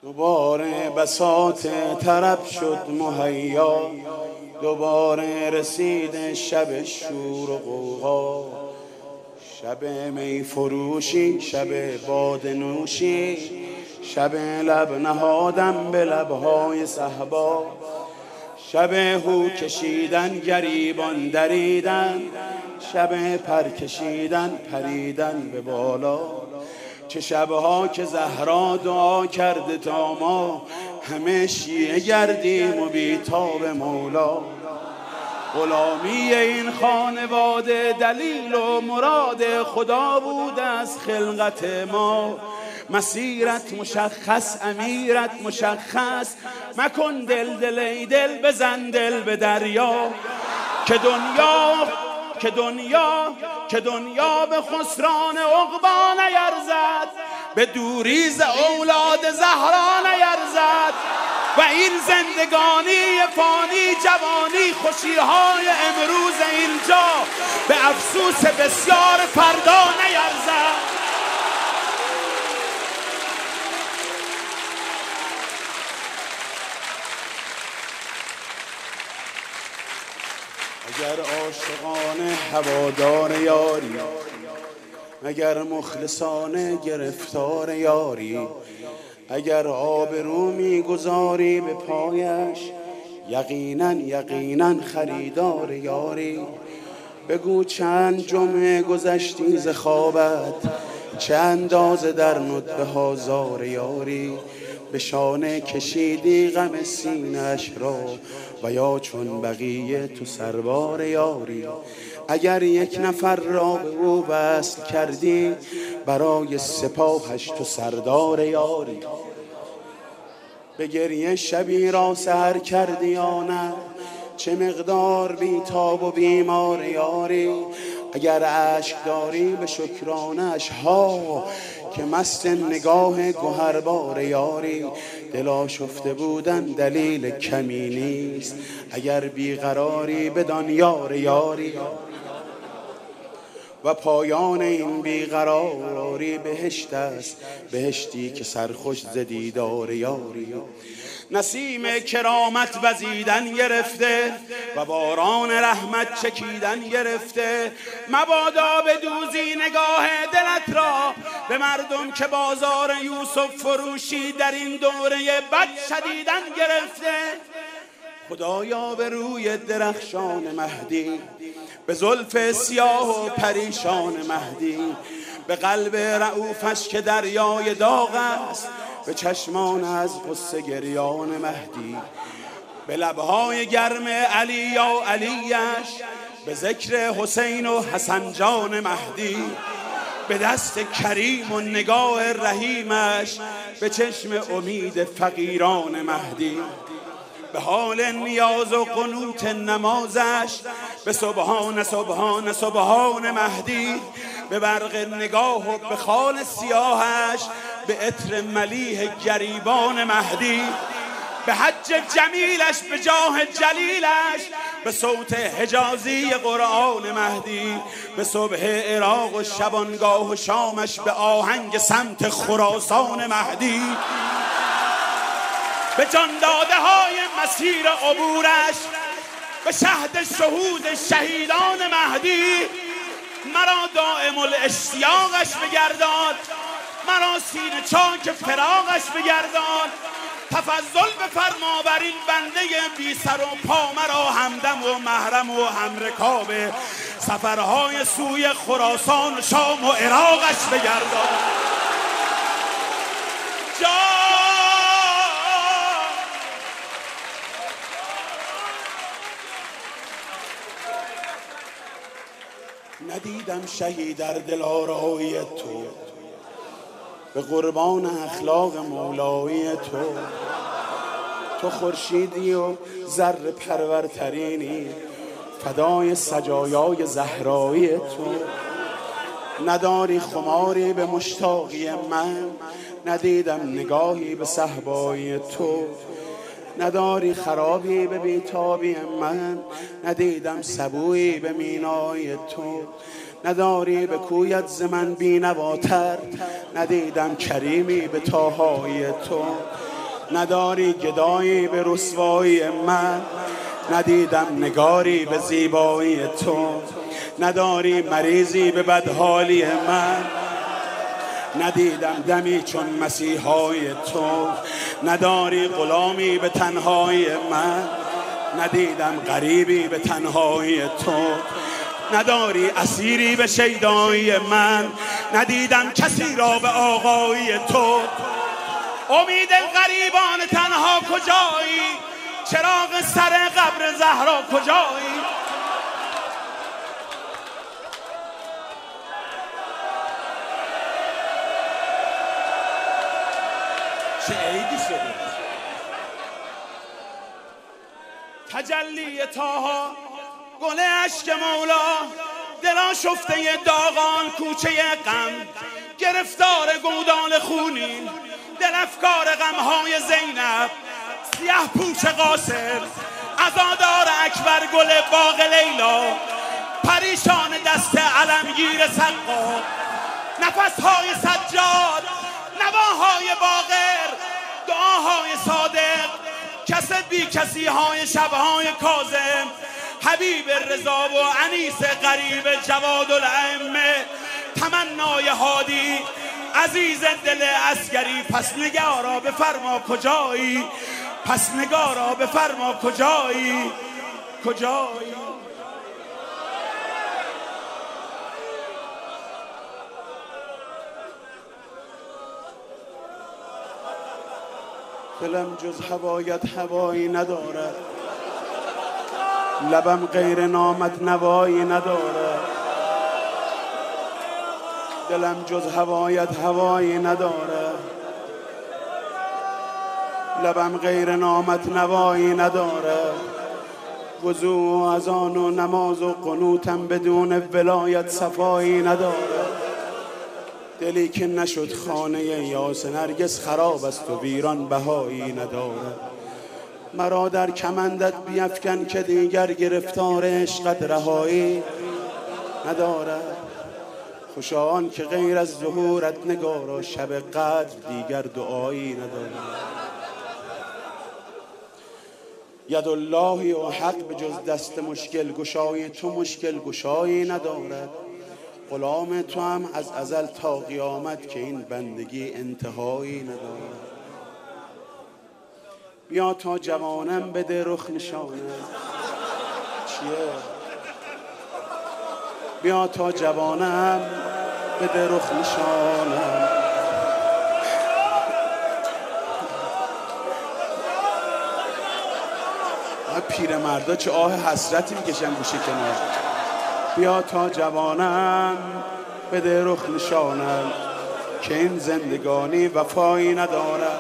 دوباره بساط طرب شد مهیا، دوباره رسید شب شور و غوغا، شب می فروشی، شب باده نوشی، شب لب نهادم به لبهای صهبا، شب هو کشیدن گریبان دریدن، شب پر کشیدن پریدن به بالا. چه شبها که زهرا دعا کرده تا ما همه شیعه گردیم و بیتاب مولا. غلامی این خانواده دلیل و مراد خدا بود از خلقت ما. مسیرت مشخص، امیرت مشخص، مکن دل ای دل، بزن دل به دریا. که دنیا به خسران عقبا نیرزد، به دوری ز اولاد زهرا نیرزد. و این زندگانی فانی جوانی، خوشیهای امروز اینجا به افسوس بسیار فردا نیرزد. اگر عاشقانه هوادار یاری، اگر مخلصانه گرفتار یاری، اگر آبرو میگذاری به پایش، یقینا خریدار یاری. بگو چند جمعه گذشتی ز خوابت، چه اندازه در ندبه ها زار یاری. به شانه کشیدی غم سینه‌اش را و یا چون بقیه تو سربار یاری. اگر یک نفر را به او وصل کردی، برای سپاهش تو سردار یاری. به گریه شبی را سحر کردی یا نه، چه مقدار بیتاب و بیمار یاری. اگر اشک داری به شکرانش ها، که مست نگاه گوهربار یاری. دل آشفته بودن دلیل کمی نیست، اگر بیقراری بدان یار یاری. و پایان این بیقراری بهشت است، بهشتی که سرخوش ز دیدار یاری. نسیم کرامت وزیدن گرفته و باران رحمت چکیدن گرفته. مبادا بدوزی نگاه دلت را به مردم که بازار یوسف فروشی در این دوره بد شدیدن گرفته. خدایا به روی درخشان مهدی، به زلف سیاه و پریشان مهدی، به قلب رعوفش که دریای داغ است، به چشمان از غصه گریان مهدی، به لبهای گرم علی یا علیش، به ذکر حسین و حسن جان مهدی، به دست کریم و نگاه رحیمش، به چشم امید فقیران مهدی، به حال نیاز و قنوت نمازش، به سبحان سبحان سبحان مهدی، به برق نگاه و به خال سیاهش، به عطر ملیح گریبان مهدی، به حج جمیلش به جاه جلیلش، به صوت حجازی قرآن مهدی، به صبح عراق و شبانگاه و شامش، به آهنگ سمت خراسان مهدی، به جانداده های مسیر عبورش، به شهد شهود شهیدان مهدی. مرا دائم الاشتیاقش بگردان، مرا سینه چاک فراقش بگردان. تفضل بفرما بر این بنده بی سر و پا، مرا همدم و محرم و همرکاب سفرهای سوی خراسان و شام و عراقش بگردان. ندیدم شهید در دلارای تو، به قربان اخلاق مولایی تو. تو خورشیدی و ذره پرورترینی، فدای سجایای زهرایی تو. نداری خماری به مشتاقی من، ندیدم نگاهی به صهبای تو. نداری خرابی به بیتابی من، ندیدم سبویی به مینای تو. نداری به کویت ز من بینواتر، ندیدم کریمی به تاهای تو. نداری گدایی به رسوایی من، ندیدم نگاری به زیبایی تو. نداری مریضی به بدحالی من، ندیدم دمی چون مسیحای تو. نداری غلامی به تنهایی من، ندیدم غریبی به تنهایی تو. نداری اسیری به شیدایی من، ندیدم کسی را به آقایی تو. امید غریبان تنها کجایی؟ چراغ سر قبر زهرا کجایی؟ چه عیدی شده؟ تجلی طه گل اشک مولا، دلا شفته داغان کوچه غم، گرفتار گودال خونین دل افکار غمهای زینب، سیاه پوش قاسم، عزادار اکبر گل باغ لیلا، پریشان دست علمگیر سقا، نفسهای سجاد، نواهای باقر، دعاهای صادق، کس بی کسی های شبهای کاظم، حبیب رضا و انیس غریب جواد الائمه، تمنای هادی، عزیز دل عسکری. پس نگارا بفرما کجایی؟ پس نگارا بفرما کجایی؟ کجایی؟ دلم جز هوایت هوایی ندارد، لبم غیر نامت نوایی ندارد. دلم جز هوایت هوایی ندارد، لبم غیر نامت نوایی ندارد. وضو و اذان و نماز و قنوتم بدون ولایت صفایی ندارد. دلی که نشد خانه یاس نرگس خراب است و ویران بهایی ندارد. مرا در کمندت بیفکن که دیگر گرفتار عشقت رهایی ندارد. خوشا آن که غیر از ظهورت نگارا شب قدر دیگر دعایی ندارد. ید الله و حق به جز دست مشکل گشای تو مشکل گشایی ندارد. غلام تو هم از ازل تا قیامت که این بندگی انتهایی ندارد. بیا تا جوانم بده رخ نشانم. چیه؟ بیا تا جوانم بده رخ نشانم. پیرمردا چه آه حسرتی میکشن گوشه کنار. بیا تا جوانم بده رخ نشانم که این زندگانی وفایی ندارد.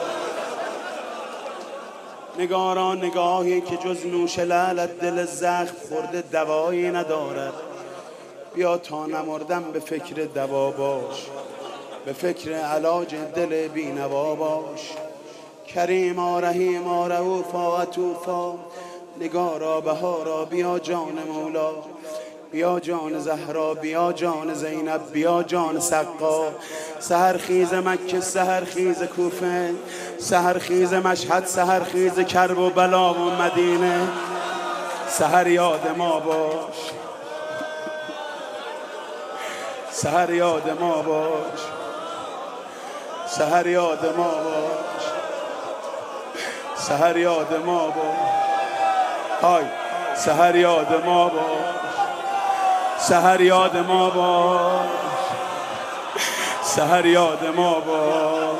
نگارا نگاهی که جز نوش لعلت دل زخم خورده دوایی ندارد. بیا تا نمردم به فکر دوا باش، به فکر علاج دل بینوا باش. کریما رحیما رؤوفا عطوفا، نگارا بهارا بیا جان مولا، بیا جان زهرا، بیا جان زینب، بیا جان سقا. سحر خیز مکه، سحر خیز کوفه، سحر خیز مشهد، سحر خیز کرب و بلا و مدینه. سحر یاد ما باش، سحر یاد ما باش، سحر یاد ما باش، سحر یاد ما باش. های سحر یاد ما باش، سحر یاد ما باش، سحر یاد ما باش،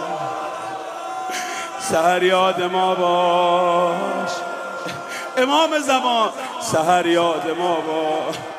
سحر یاد ما باش. امام زمان سحر یاد ما باش.